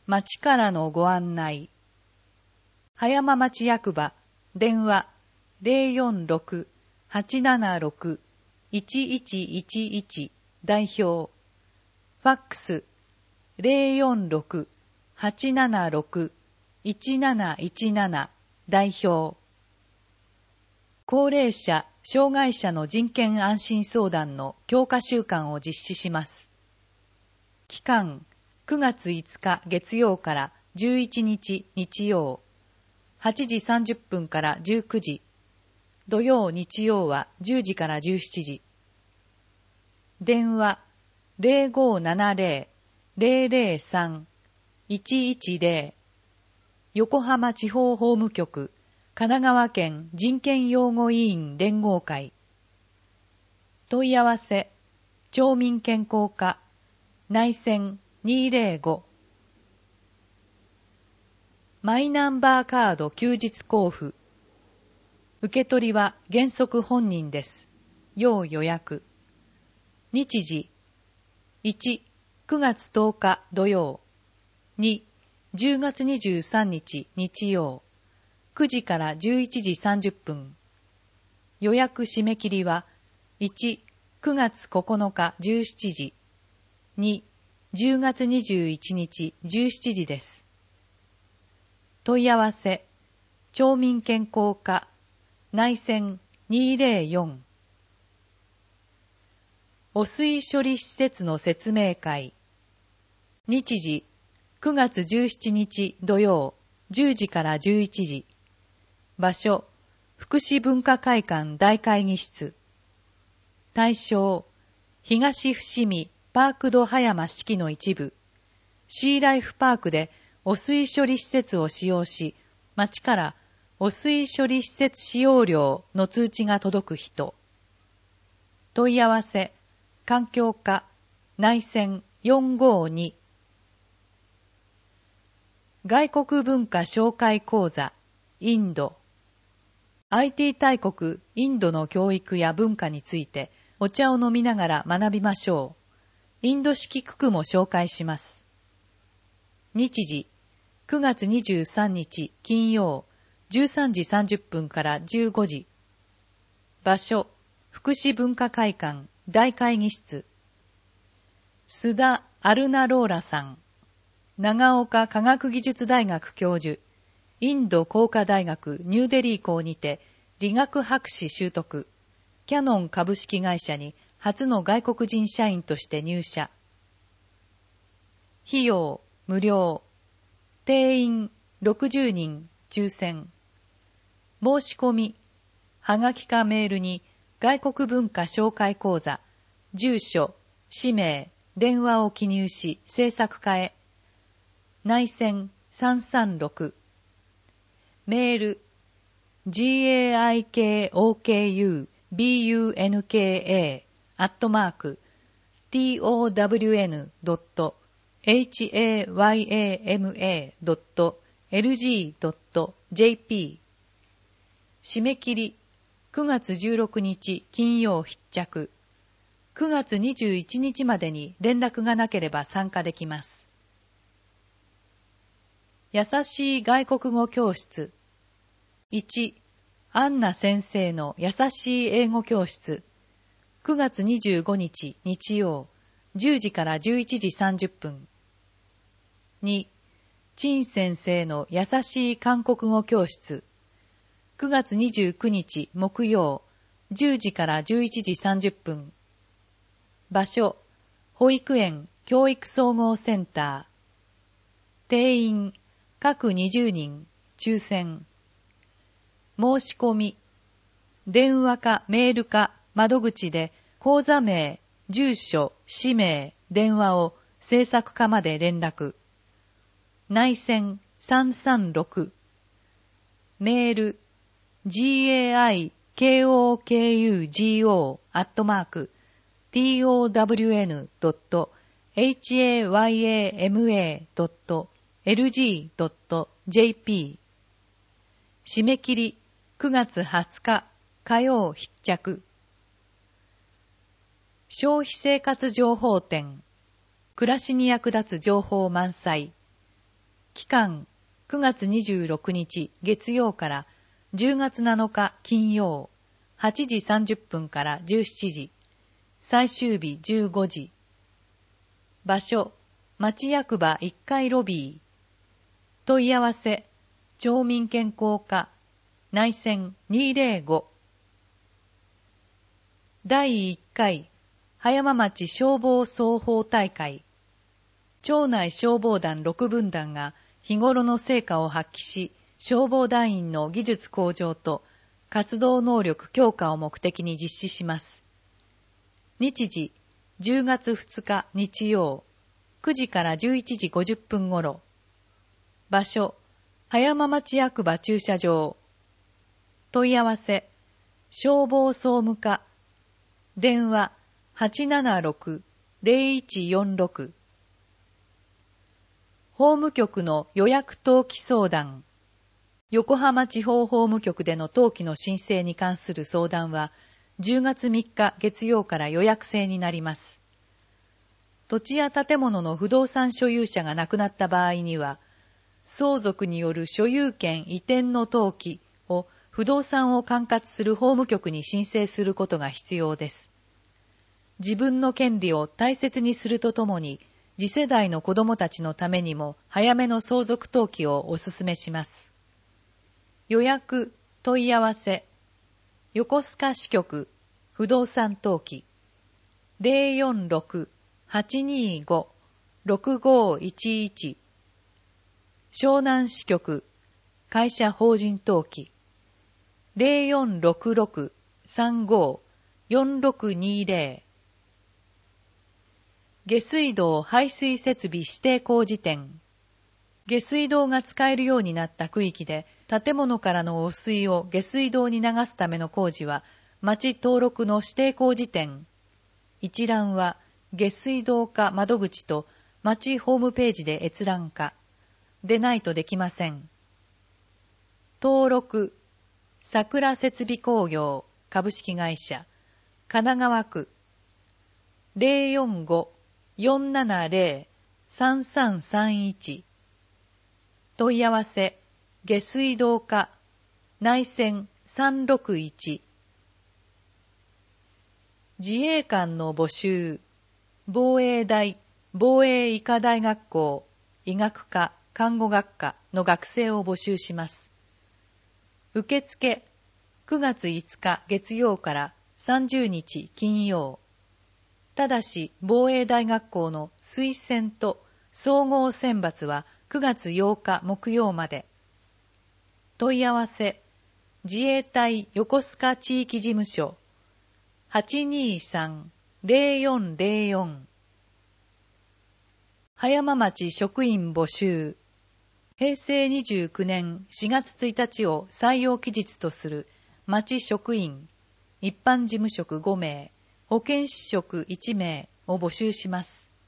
町からのご案内。葉山町役場、電話 046-876-1111 代表。ファックス 046-876-1717 代表。高齢者・障害者の人権安心相談の強化週間を実施します。期間9月5日月曜から11日日曜、8時30分から19時、土曜日曜は10時から17時。電話 0570-003-110 横浜地方法務局神奈川県人権擁護委員連合会。問い合わせ町民健康課内線205。マイナンバーカード休日交付。受け取りは原則本人です。要予約。日時1、9月10日土曜。2、10月23日日曜。9時から11時30分。予約締め切りは1、9月9日17時。2、10月21日17時です。問い合わせ、町民健康課、内線204。汚水処理施設の説明会。日時、9月17日土曜、10時から11時。場所、福祉文化会館大会議室。対象、東伏見パークド葉山四季の一部。シーライフパークで汚水処理施設を使用し、町から汚水処理施設使用料の通知が届く人。問い合わせ、環境課、内線452。外国文化紹介講座、インド。IT 大国インドの教育や文化についてお茶を飲みながら学びましょう。インド式九九も紹介します。日時、9月23日金曜、13時30分から15時。場所、福祉文化会館大会議室。須田アルナローラさん。長岡科学技術大学教授。インド工科大学ニューデリー校にて理学博士習得。キャノン株式会社に初の外国人社員として入社。費用無料。定員60人抽選。申し込み。はがきかメールに外国文化紹介講座、住所、氏名、電話を記入し制作課へ。内線336。メール gaikoke.town.hayama.lg.jp 締め切り9月16日金曜必着。9月21日までに連絡がなければ参加できます。優しい外国語教室。1、アンナ先生の優しい英語教室。9月25日日曜、10時から11時30分。2、陳先生の優しい韓国語教室。9月29日木曜、10時から11時30分。場所、保育園教育総合センター。定員、各20人、抽選。申し込み。電話かメールか窓口で口座名、住所、氏名、電話を制作課まで連絡。内線336。メール gaikoke@town.hayama.lg.jp 締め切り9月20日火曜必着。消費生活情報展。暮らしに役立つ情報満載。 期間9月26日月曜から10月7日金曜8時30分から17時、最終日15時。場所、町役場1階ロビー。問い合わせ、町民健康課、内線205。第1回、葉山町消防双方大会。町内消防団6分団が日頃の成果を発揮し、消防団員の技術向上と活動能力強化を目的に実施します。日時、10月2日日曜、9時から11時50分頃。場所、葉山町役場駐車場。問い合わせ、消防総務課。電話、876-0146。法務局の予約登記相談。横浜地方法務局での登記の申請に関する相談は、10月3日月曜から予約制になります。土地や建物の不動産所有者が亡くなった場合には、相続による所有権移転の登記を不動産を管轄する法務局に申請することが必要です。自分の権利を大切にするとともに、次世代の子どもたちのためにも早めの相続登記をお勧めします。予約、問い合わせ、横須賀支局、不動産登記、046-825-6511、湘南支局、会社法人登記、0466-35-4620、下水道排水設備指定工事店。下水道が使えるようになった区域で、建物からの汚水を下水道に流すための工事は、町登録の指定工事店。一覧は、下水道課窓口と町ホームページで閲覧可。でないとできません。登録、桜設備工業株式会社、神奈川区、045-470-3331。問い合わせ、下水道課、内線361。自衛官の募集、防衛大、防衛医科大学校、医学科、看護学科の学生を募集します。受付、9月5日月曜から30日金曜。ただし、防衛大学校の推薦と総合選抜は9月8日木曜まで。問い合わせ、自衛隊横須賀地域事務所、823-0404。葉山町職員募集。平成29年4月1日を採用期日とする町職員、一般事務職5名、保健師職1名を募集します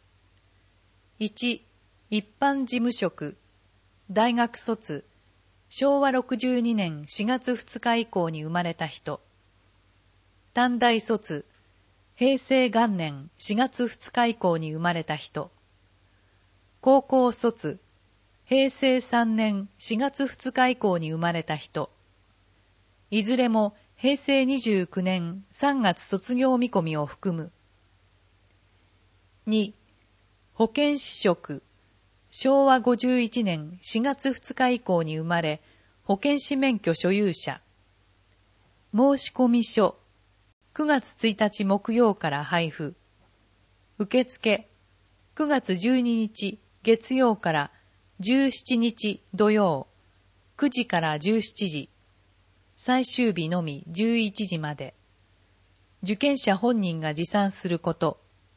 。1、一般事務職、大学卒、昭和62年4月2日以降に生まれた人。短大卒、平成元年4月2日以降に生まれた人。高校卒、平成3年4月2日以降に生まれた人。いずれも平成29年3月卒業見込みを含む。2、保健師職、昭和51年4月2日以降に生まれ、保健師免許所有者。申込書、9月1日木曜から配布。受付、9月12日月曜から17日土曜、9時から17時。最終日のみ11時まで。受験者本人が持参すること。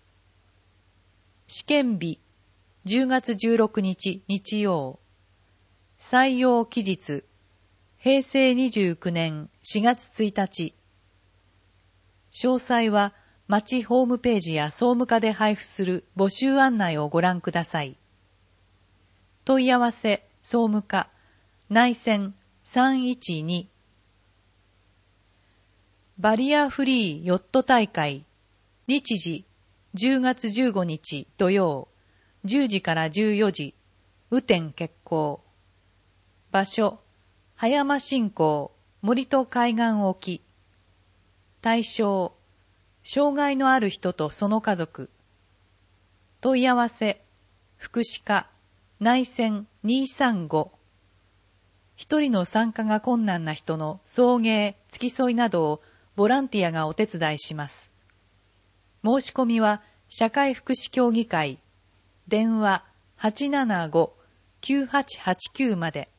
試験日、10月16日日曜。採用期日、平成29年4月1日。詳細は町ホームページや総務課で配布する募集案内をご覧ください。問い合わせ、総務課、内線312。バリアフリーヨット大会、日時、10月15日土曜、10時から14時、 雨天決行。場所、葉山新港、森戸海岸沖。対象、障害のある人とその家族。問い合わせ、福祉課、内線235。一人の参加が困難な人の送迎、付き添いなどをボランティアがお手伝いします。申し込みは、社会福祉協議会、電話 875-9889 まで。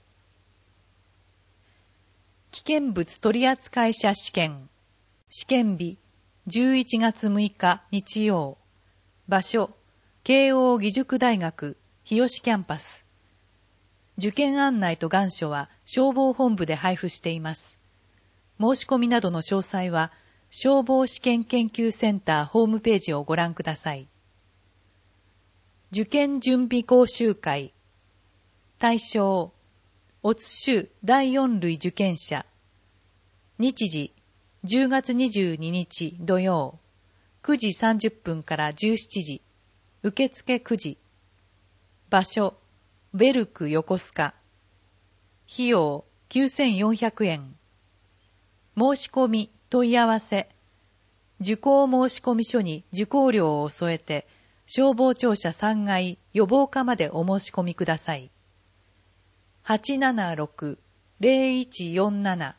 危険物取扱者試験。試験日、11月6日日曜。場所、慶応義塾大学、日吉キャンパス。受験案内と願書は消防本部で配布しています。申し込みなどの詳細は、消防試験研究センターホームページをご覧ください。受験準備講習会。対象、オツ州第4類受験者。日時、10月22日土曜、9時30分から17時。受付9時。場所、ベルク横須賀。費用、9400円。申し込み、問い合わせ。受講申込書に受講料を添えて、消防庁舎3階予防課までお申し込みください。876-0147。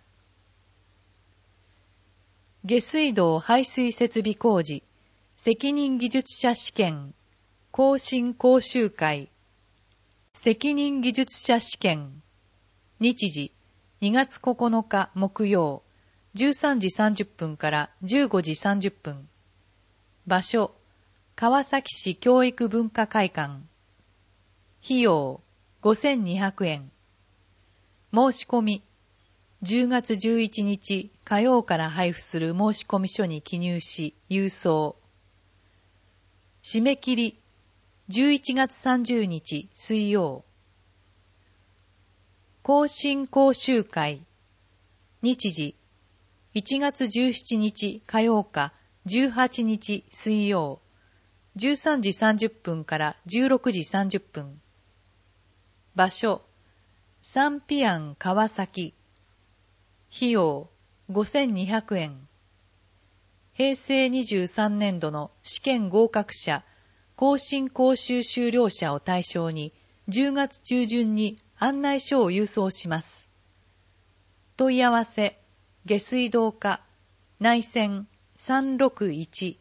下水道排水設備工事、責任技術者試験、更新講習会、責任技術者試験。日時、2月9日木曜、13時30分から15時30分。場所、川崎市教育文化会館。費用、5200円。申し込み、10月11日火曜から配布する申込書に記入し、郵送。締め切り、11月30日水曜。更新講習会。日時、1月17日火曜か18日水曜。13時30分から16時30分。場所、サンピアン川崎。費用、5200円。平成23年度の試験合格者、更新講習修了者を対象に、10月中旬に案内書を郵送します。問い合わせ、下水道課、内線361。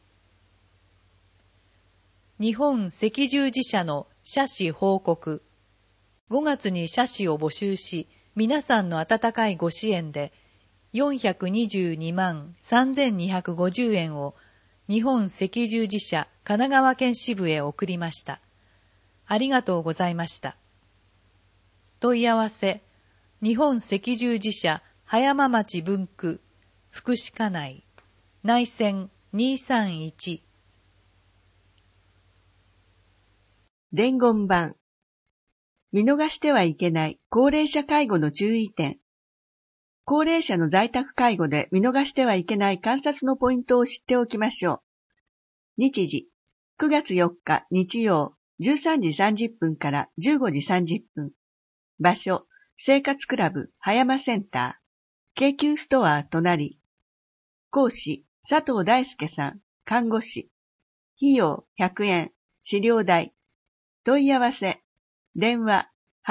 日本赤十字社の社史報告。5月に社史を募集し、皆さんの温かいご支援で、422万3250円を日本赤十字社神奈川県支部へ送りました。ありがとうございました。問い合わせ、日本赤十字社葉山町分区、福祉課内、内線231。 伝言板。見逃してはいけない高齢者介護の注意点。高齢者の在宅介護で見逃してはいけない観察のポイントを知っておきましょう。日時、9月4日日曜、13時30分から15時30分。場所、生活クラブ葉山センター。京急ストア隣。講師、佐藤大輔さん、看護師。費用100円、資料代。問い合わせ、電話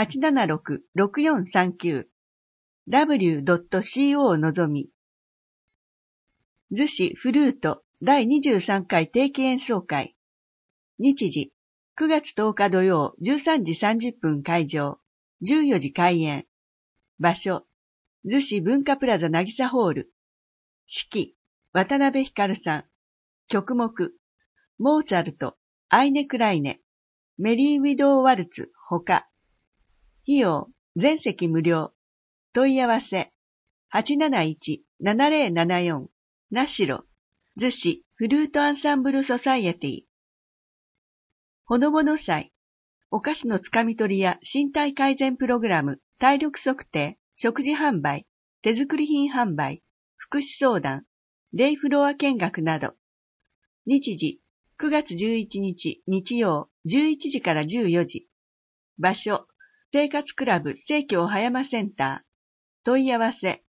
876-6439。w.co のぞみ。逗子フルート第23回定期演奏会。日時、9月10日土曜13時30分会場、14時開演。場所、逗子文化プラザ渚ホール。指揮、渡辺光さん。曲目、モーツァルト、アイネ・クライネ、メリー・ウィドー・ワルツ、ほか。費用、全席無料。問い合わせ、871-7074、なしろ、逗子フルートアンサンブルソサイエティ。ほのぼの祭、お菓子のつかみ取りや身体改善プログラム、体力測定、食事販売、手作り品販売、福祉相談、デイフロア見学など。日時、9月11日日曜、11時から14時。場所、 生活クラブ生協葉山センター。問い合わせ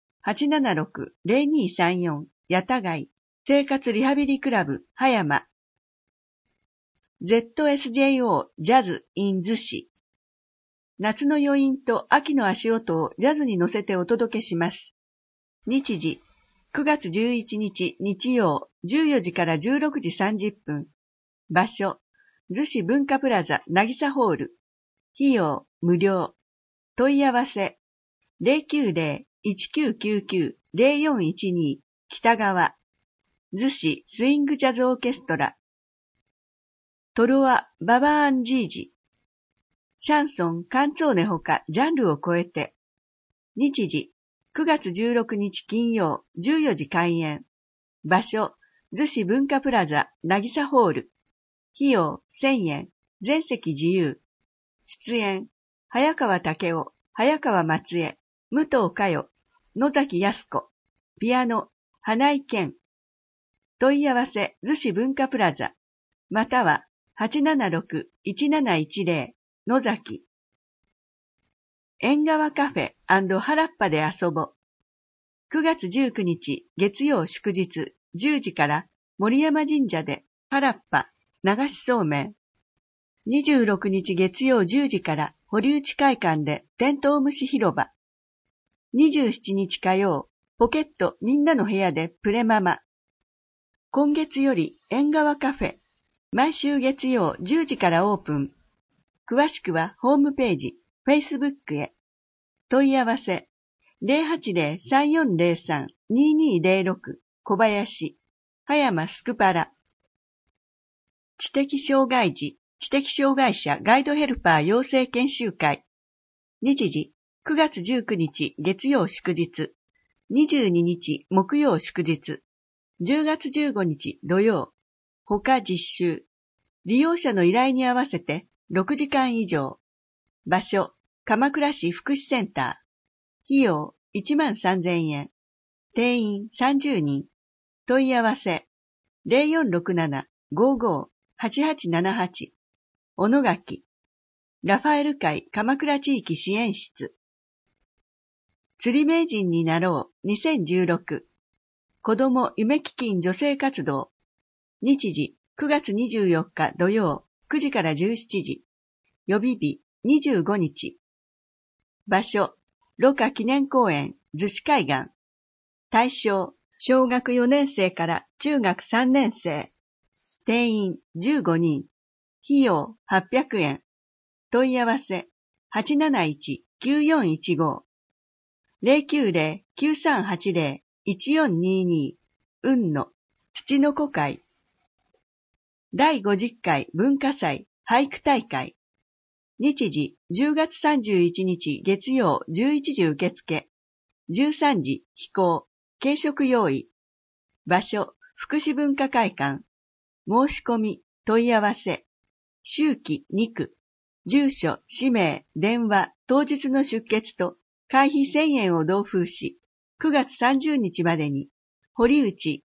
876-0234 八田街生活リハビリクラブ葉山。ZSJO ジャズ in 逗子。夏の余韻と秋の足音をジャズに乗せてお届けします。日時、9月11日日曜14時から16時30分。場所、逗子文化プラザ渚ホール。費用、無料。問い合わせ、090-1999-0412 北川。逗子スイングジャズオーケストラ。トロワ・ババーンジージ。シャンソン、カンツォーネほかジャンルを超えて。日時、9月16日金曜14時開演。場所、逗子文化プラザ渚ホール。費用1000円、全席自由。出演、早川武夫、早川松江、武藤佳代、野崎康子。ピアノ、花井健。問い合わせ、逗子文化プラザ。または、876-1710野崎。縁側カフェ&原っぱで遊ぼ。9月19日月曜祝日10時から森山神社で原っぱ流しそうめん。26日月曜10時から堀内会館でテントウムシ広場。27日火曜ポケットみんなの部屋でプレママ。今月より縁側カフェ。毎週月曜10時からオープン。詳しくはホームページ、Facebook へ。問い合わせ、080-3403-2206 小林、葉山スクパラ。知的障害児、知的障害者ガイドヘルパー養成研修会。日時、9月19日月曜祝日、22日木曜祝日、10月15日土曜。他実習。利用者の依頼に合わせて6時間以上。場所、鎌倉市福祉センター。費用13,000円。定員30人。問い合わせ、0467-55-8878。小野垣。ラファエル会鎌倉地域支援室。釣り名人になろう2016。子ども夢基金女性活動。日時、9月24日土曜、9時から17時。予備日、25日。場所、芦花記念公園、逗子海岸。対象、小学4年生から中学3年生。定員15人。費用800円。問い合わせ、871-9415。090-9380-1422。雲野、土の子会。第50回文化祭俳句大会。日時10月31日月曜11時受付。13時飛行。軽食用意。場所、福祉文化会館。申し込み、問い合わせ。周期2区。住所、氏名、電話、当日の出欠と会費1000円を同封し、9月30日までに、堀内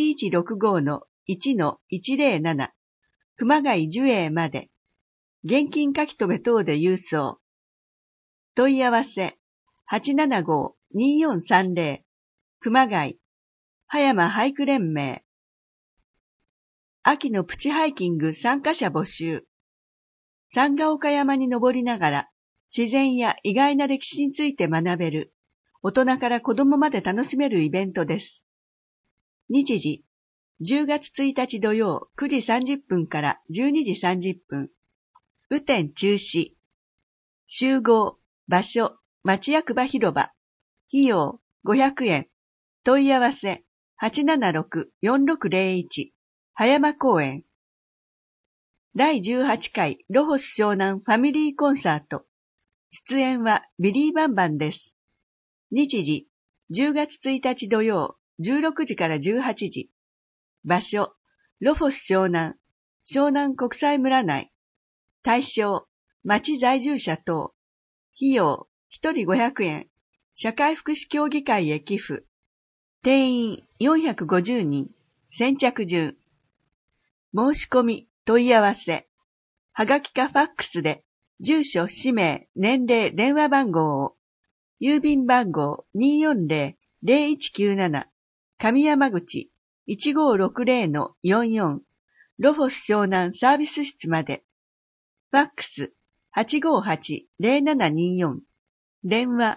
1165-1-107、熊谷樹営まで、現金書留等で郵送。問い合わせ、875-2430、熊谷、葉山俳句連盟。秋のプチハイキング参加者募集。山ヶ岡山に登りながら、自然や意外な歴史について学べる、大人から子供まで楽しめるイベントです。日時、10月1日土曜9時30分から12時30分。雨天中止。集合、場所、町役場広場。費用500円。問い合わせ、876-4601。葉山公園。第18回ロホス湘南ファミリーコンサート。出演はビリー・バンバンです。日時、10月1日土曜、16時から18時。場所、ロフォス湘南、湘南国際村内。対象、町在住者等。費用、1人500円。社会福祉協議会へ寄付。定員450人。先着順。申し込み、問い合わせ。はがきかファックスで住所、氏名、年齢、電話番号を、郵便番号 240-0197 上山口 1560-44 ロフォス湘南サービス室まで。ファックス 858-0724 電話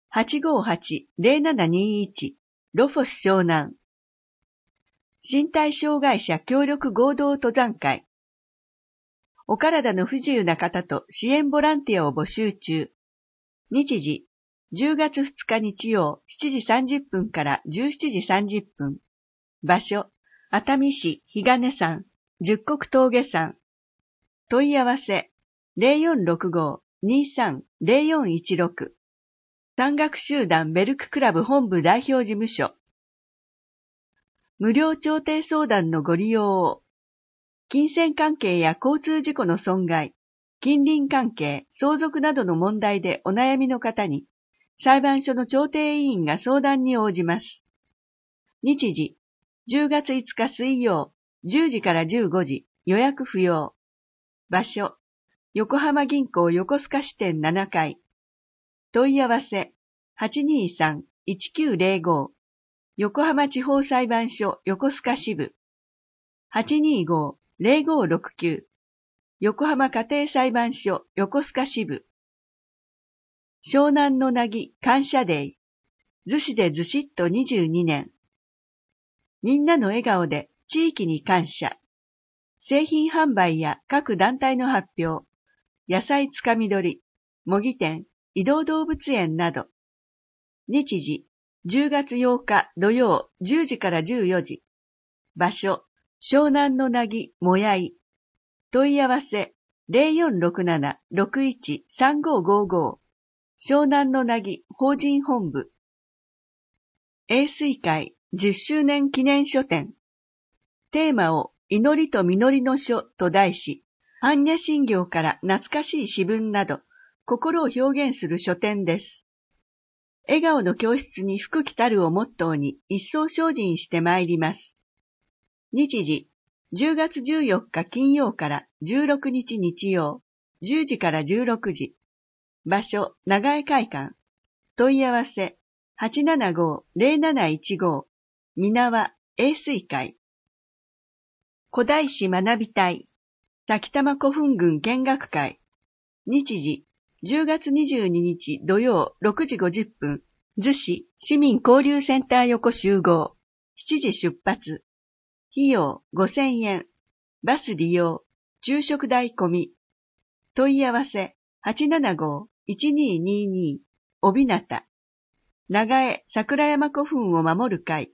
858-0721 ロフォス湘南身体障害者協力合同登山会お体の不自由な方と支援ボランティアを募集中。日時10月2日日曜7時30分から17時30分。場所、熱海市日金山、十国峠山。問い合わせ、0465-23-0416。山岳集団ベルククラブ本部代表事務所。無料調停相談のご利用を。金銭関係や交通事故の損害、近隣関係、相続などの問題でお悩みの方に、裁判所の調停委員が相談に応じます。日時、10月5日水曜、10時から15時、予約不要。場所、横浜銀行横須賀支店7階。問い合わせ、823-1905。横浜地方裁判所横須賀支部。825-0569。横浜家庭裁判所横須賀支部。湘南の凪感謝デイ。逗子でずしっと22年。みんなの笑顔で地域に感謝。製品販売や各団体の発表。野菜つかみ取り。模擬店、移動動物園など。日時、10月8日土曜10時から14時。場所、湘南の凪もやい。問い合わせ、0467-613555。湘南の凪法人本部。永水会10周年記念書展。テーマを祈りと実りの書と題し、般若心経から懐かしい詩文など、心を表現する書展です。笑顔の教室に福来たるをモットーに一層精進してまいります。日時、10月14日金曜から16日日曜、10時から16時。場所、長江会館。問い合わせ、875-0715。皆は、永水会。古代史学び隊。埼玉古墳群見学会。日時、10月22日土曜6時50分。逗子市民交流センター横集合。7時出発。費用5000円。バス利用。昼食代込み。問い合わせ、875-1222。おびなた。長江桜山古墳を守る会。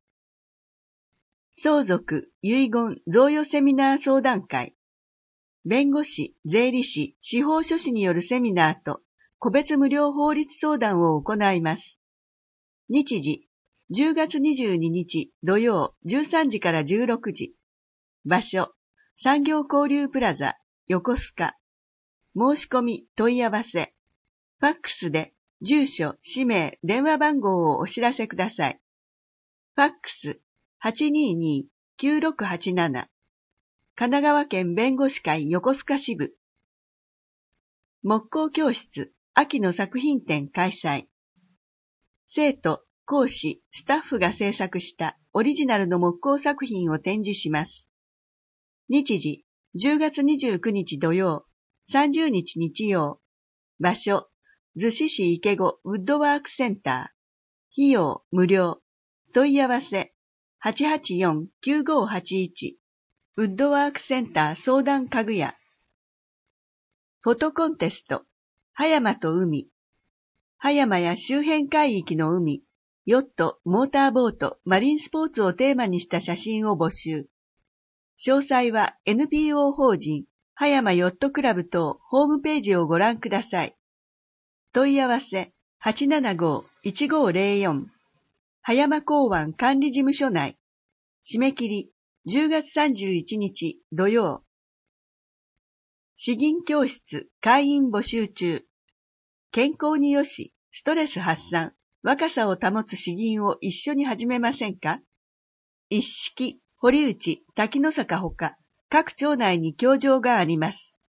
相続、遺言、贈与セミナー相談会。弁護士、税理士、司法書士によるセミナーと、個別無料法律相談を行います。日時、10月22日土曜13時から16時。場所、産業交流プラザ、横須賀。申し込み、問い合わせ。ファックスで、住所、氏名、電話番号をお知らせください。ファックス、822-9687。神奈川県弁護士会横須賀支部。木工教室、秋の作品展開催。生徒、講師、スタッフが制作したオリジナルの木工作品を展示します。日時、10月29日土曜、30日日曜。場所、逗子市池子ウッドワークセンター。費用無料。問い合わせ、884-9581。ウッドワークセンター相談家具屋。フォトコンテスト、葉山と海。葉山や周辺海域の海、ヨット、モーターボート、マリンスポーツをテーマにした写真を募集。詳細は NPO 法人、葉山ヨットクラブ等ホームページをご覧ください。問い合わせ、875-1504。葉山港湾管理事務所内。締め切り、10月31日土曜。詩吟教室会員募集中。健康によし、ストレス発散、若さを保つ詩吟を一緒に始めませんか？一式、堀内、滝の坂ほか、各町内に教場があります。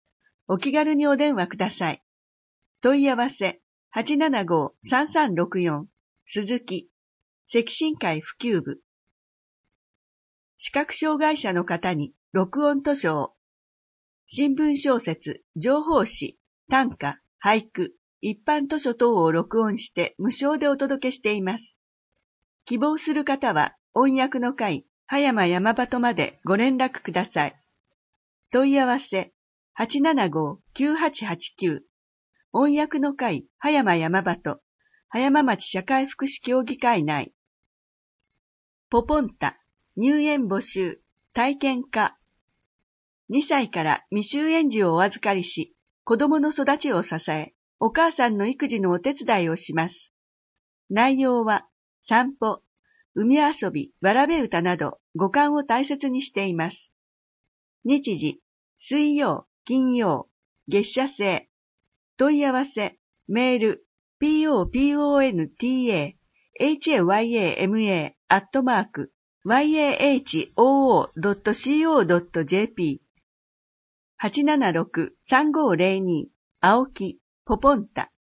お気軽にお電話ください。問い合わせ 875-3364 鈴木積信会普及部。視覚障害者の方に録音図書を新聞小説、情報誌、短歌、俳句、一般図書等を録音して無償でお届けしています。希望する方は音訳の会葉山山鳩までご連絡ください。問い合わせ 875-9889 音訳の会葉山山鳩葉山町社会福祉協議会内。ポポンタ入園募集体験課。2歳から未就園児をお預かりし、子供の育ちを支え、お母さんの育児のお手伝いをします。内容は散歩、海遊び、わらべ歌など五感を大切にしています。日時、水曜、金曜、月謝制。問い合わせ、メール、poponta,hayama@yahoo.co.jp 876-3502青木ポポンタ。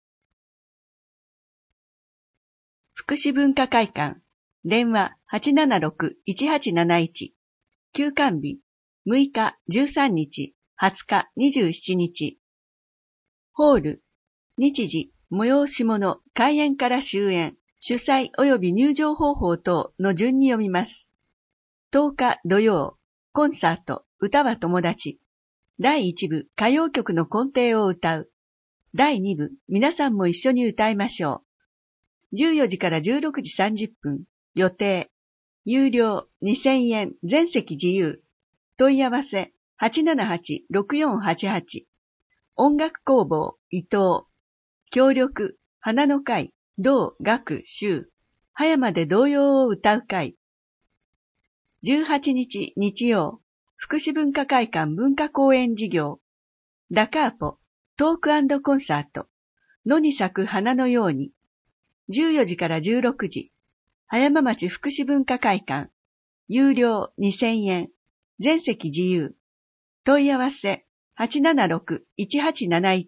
福祉文化会館電話 876-1871 休館日6日13日20日27日ホール日時催し物開演から終演主催及び入場方法等の順に読みます。10日土曜コンサート歌は友達第1部歌謡曲の根底を歌う第2部皆さんも一緒に歌いましょう。14時から16時30分予定有料2000円全席自由問い合わせ 878-6488 音楽工房伊藤協力花の会同学習葉山で童謡を歌う会18日日曜福祉文化会館文化公演事業ダカーポトーク&コンサート野に咲く花のように14時から16時葉山町福祉文化会館有料2000円全席自由問い合わせ 876-1871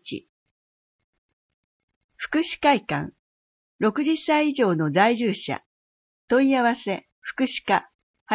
福祉会館60歳以上の在住者問い合わせ福祉課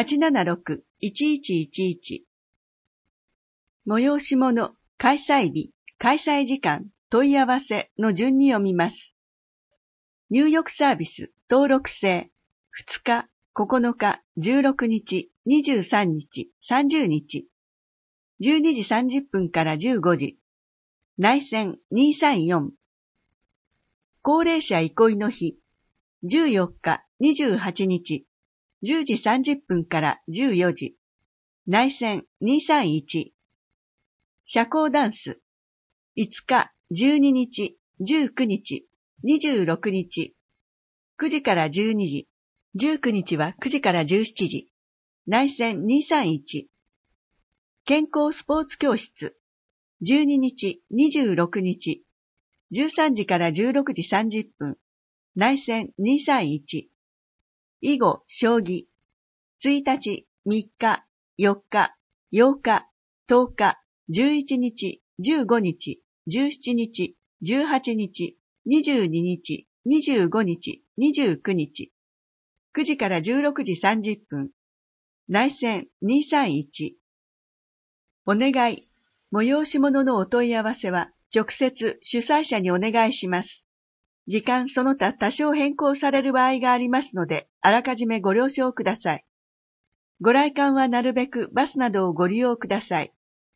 876-1111 催し物開催日開催時間問い合わせの順に読みます。入浴サービス登録制2日9日16日23日30日12時30分から15時内線234高齢者憩いの日14日28日10時30分から14時内線231社交ダンス5日12日19日26日9時から12時19日は9時から17時内線231健康スポーツ教室12日26日13時から16時30分内線231囲碁将棋1日3日4日8日10日11日15日17日18日22日25日29日9時から16時30分内線231お願い催し物のお問い合わせは直接主催者にお願いします。時間その他多少変更される場合がありますので、あらかじめご了承ください。ご来館はなるべくバスなどをご利用ください。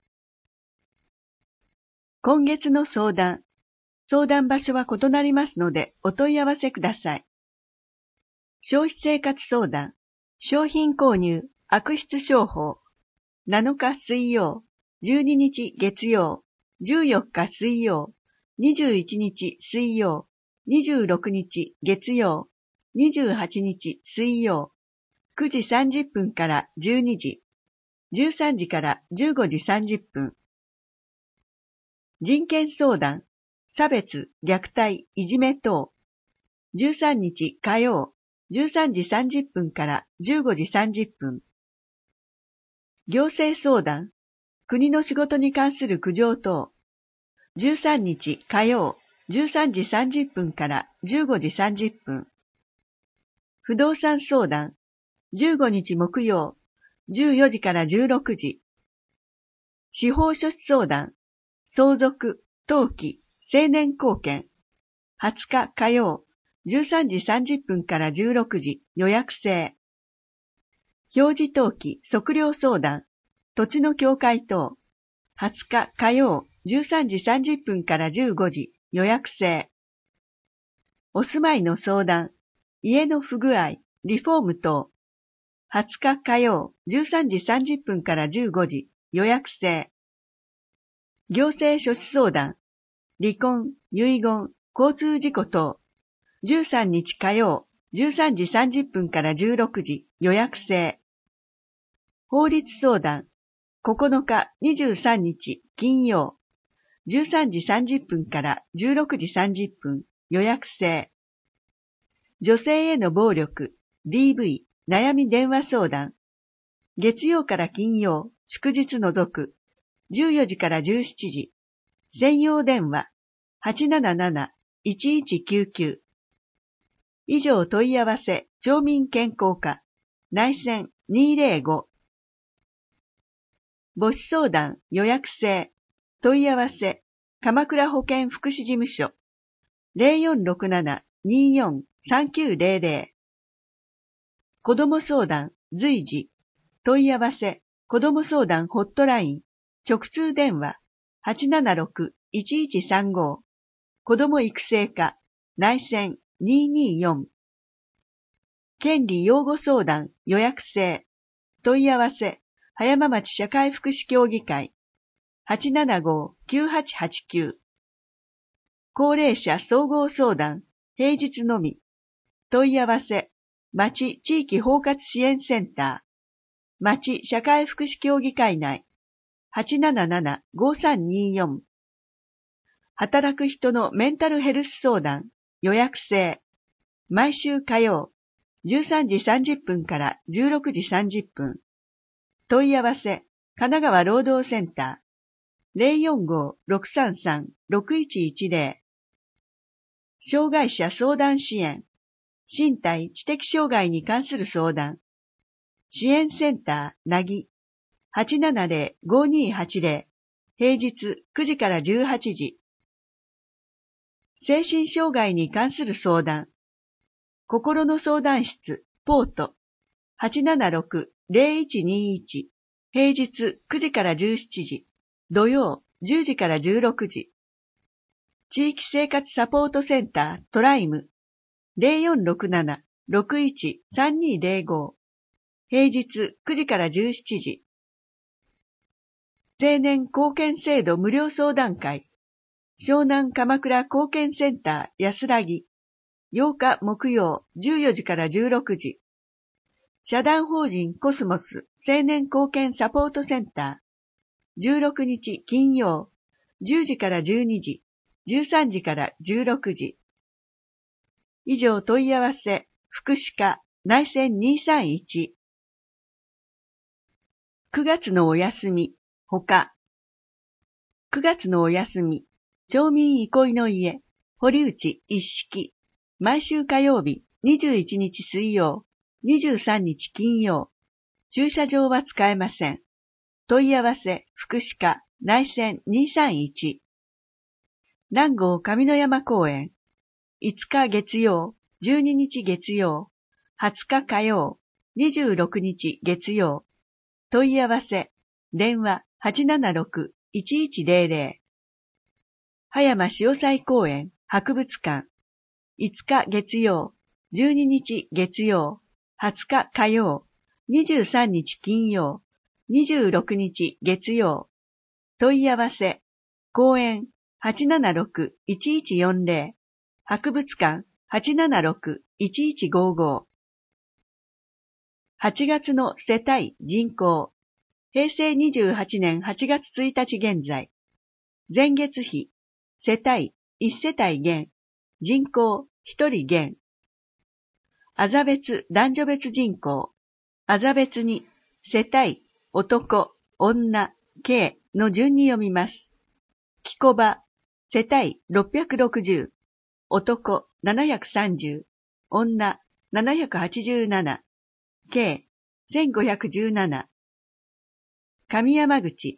今月の相談場所は異なりますのでお問い合わせください。消費生活相談、商品購入、悪質商法、7日水曜、12日月曜、14日水曜、21日水曜、26日月曜、28日水曜、9時30分から12時、13時から15時30分。人権相談、差別、虐待、いじめ等、13日火曜、13時30分から15時30分。行政相談、国の仕事に関する苦情等、 13日火曜13時30分から15時30分。不動産相談15日木曜14時から16時。司法書士相談相続、登記、成年後見20日火曜13時30分から16時予約制。表示登記、測量相談土地の境界等20日火曜13時30分から15時予約制。お住まいの相談、家の不具合、リフォーム等20日火曜13時30分から15時予約制。行政書士相談、離婚、遺言、交通事故等13日火曜13時30分から16時予約制。法律相談、9日23日金曜13時30分から16時30分予約制。女性への暴力、DV、悩み電話相談。月曜から金曜、祝日除く、14時から17時。専用電話、877-1199。以上問い合わせ、町民健康課、内線205。母子相談、予約制。問い合わせ、鎌倉保健福祉事務所、0467-24-3900。子ども相談、随時。問い合わせ、子ども相談ホットライン、直通電話、876-1135。子ども育成課、内線224。権利擁護相談、予約制。問い合わせ、葉山町社会福祉協議会、875-9889。高齢者総合相談、平日のみ。問い合わせ、町地域包括支援センター、町社会福祉協議会内、877-5324。働く人のメンタルヘルス相談、予約制。毎週火曜、13時30分から16時30分。問い合わせ、神奈川労働センター、045-633-6110。障害者相談支援、身体知的障害に関する相談。支援センター、なぎ、870-5280。平日9時から18時。精神障害に関する相談。心の相談室、ポート、876-0121。平日9時から17時。土曜10時から16時。地域生活サポートセンター、トライム、0467-613205。平日9時から17時。青年貢献制度無料相談会。湘南鎌倉貢献センター安らぎ。8日木曜14時から16時。社団法人コスモス青年貢献サポートセンター。16日金曜10時から12時。13時から16時。以上問い合わせ、福祉課、内線231。9月のお休み、他。9月のお休み、町民憩いの家、堀内一式。毎週火曜日、21日水曜、23日金曜。駐車場は使えません。問い合わせ、福祉課、内線231。南郷上野山公園。5日月曜、12日月曜、20日火曜、26日月曜。問い合わせ、電話876-1100。葉山潮祭公園博物館。5日月曜、12日月曜、20日火曜、23日金曜、26日月曜。問い合わせ、公園876-1140。博物館876-1155。8月の世帯人口。平成28年8月1日現在。前月比。世帯1世帯減。人口1人減。あざ別男女別人口。あざ別に世帯男、女、系の順に読みます。木小場世帯660、男730、女787、計1517。上山口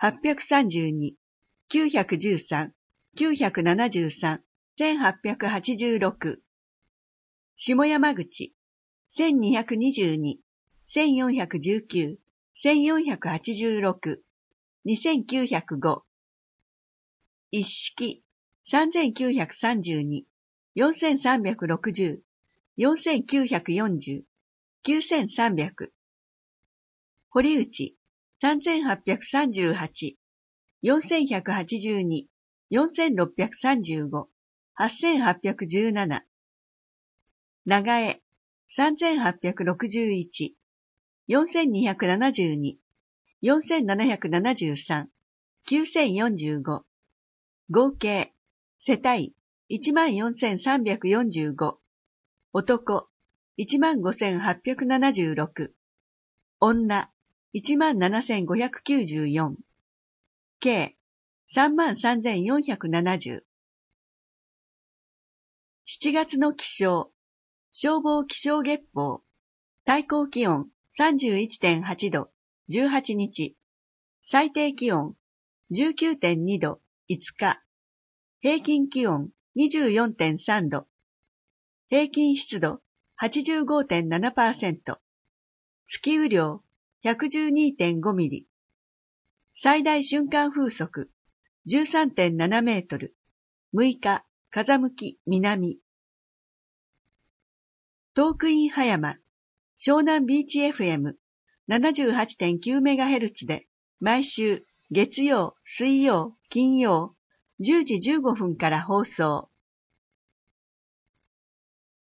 832、913、973、1886。下山口1222、1419、1486、2905。一式3932、4360、4940、9300。堀内3838、4182、4635、8817。長江3861、4272、4773、9045。合計、世帯14345、男15876、女17594、計33470。7月の気象、消防気象月報、最高気温 31.8 度、18日、最低気温 19.2 度、5日、平均気温 24.3 度、平均湿度 85.7%、月雨量 112.5 ミリ、最大瞬間風速 13.7 メートル、6日、風向き南。トークイン葉山、湘南ビーチ FM78.9 メガヘルツで毎週月曜、水曜、金曜10時15分から放送。